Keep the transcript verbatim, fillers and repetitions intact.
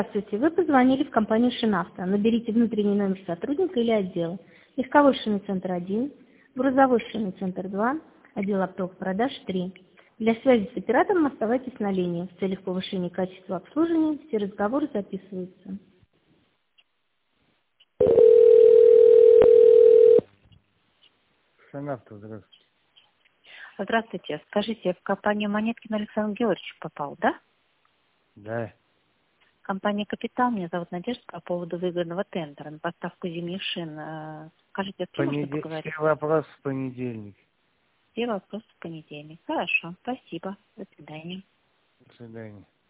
Здравствуйте, вы позвонили в компанию «Шинавто». Наберите внутренний номер сотрудника или отдела. Легковой шинный центр один, грузовой шинный центр два, отдел оптовых продаж три. Для связи с оператором оставайтесь на линии. В целях повышения качества обслуживания все разговоры записываются. Шинавто, здравствуйте. Здравствуйте. Скажите, в компанию Монеткин Александр Георгиевич попал, да? Да. Компания «Капитал», меня зовут Надежда, по поводу выгодного тендера на поставку зимних шин. Э, Скажите, с кем можно Понеде... поговорить? Все вопросы в понедельник. Все вопросы в понедельник. Хорошо, спасибо. До свидания. До свидания.